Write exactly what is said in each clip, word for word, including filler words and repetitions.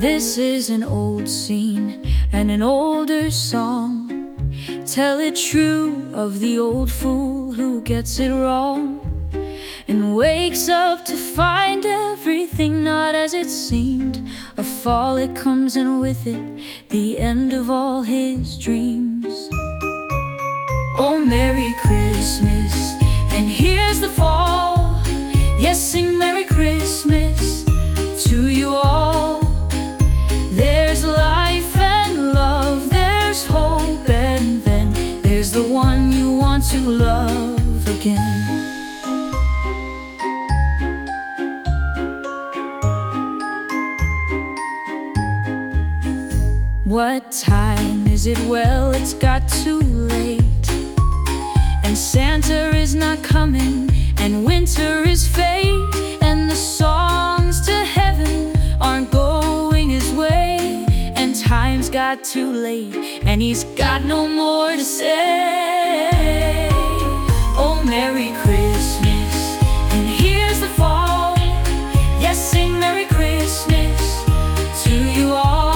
This is an old scene and an older song. Tell it true of the old fool who gets it wrong and wakes up to find everything not as it seemed. A fall it comes, and with it the end of all his dreams. Oh, Merry Christmas, and here's the fall. Yes, sing Merry Christmas to you all. There's life and love, there's hope, and then there's the one you want to love again. What time is it? Well, it's got too late, and Santa is not coming, and winter is fate, and the songs to heaven aren't going his way, and time's got too late, and he's got no more to say. Oh, Merry Christmas, and here's the fall. Yes, sing Merry Christmas to you all.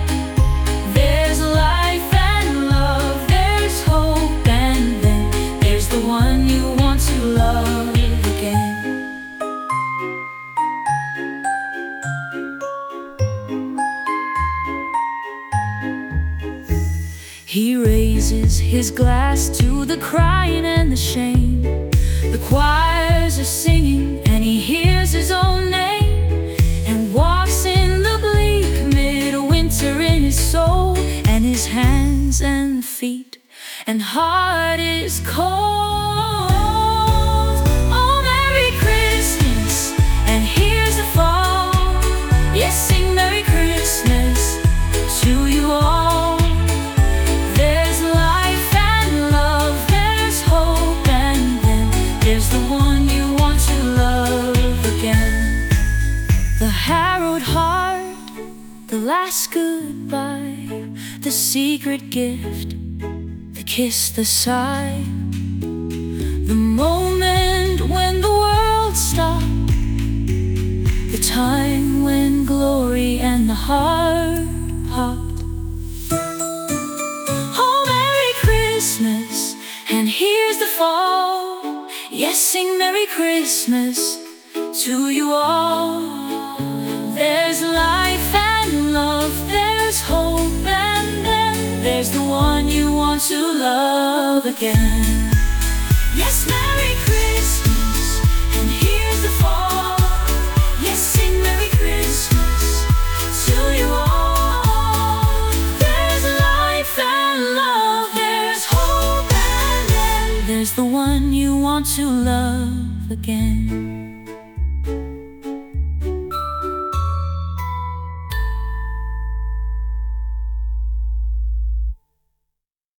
He raises his glass to the crying and the shame. The choirs are singing, and he hears his own name, and walks in the bleak midwinter in his soul, and his hands and feet and heart is cold. Oh, Merry Christmas, and here's the fall. Yes, sing Merry Christmas to you all. There's the one you want to love again. The harrowed heart, the last goodbye, the secret gift, the kiss, the sigh, the moment when the world stopped, the time when glory and the heart popped. Oh, Merry Christmas, and here's the fall. Yes, sing Merry Christmas to you all. There's life and love, there's hope, and then there's the one you want to love again. Yes, Merry Christmas, and here's the fall. Yes, sing Merry Christmas to you all. There's life and love, there's hope, and then there's the one you want to love again.